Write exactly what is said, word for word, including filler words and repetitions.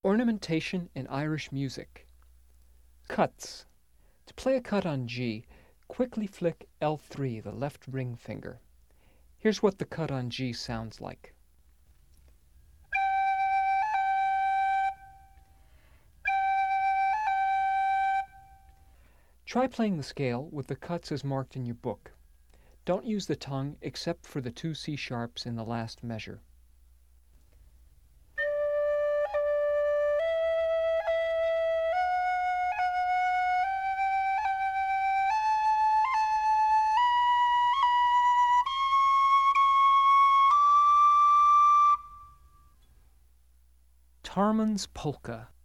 Ornamentation in Irish music. Cuts. To play a cut on G, quickly flick L three, the left ring finger. Here's what the cut on G sounds like. Try playing the scale with the cuts as marked in your book. Don't use the tongue except for the two C sharps in the last measure. Tarman's Polka.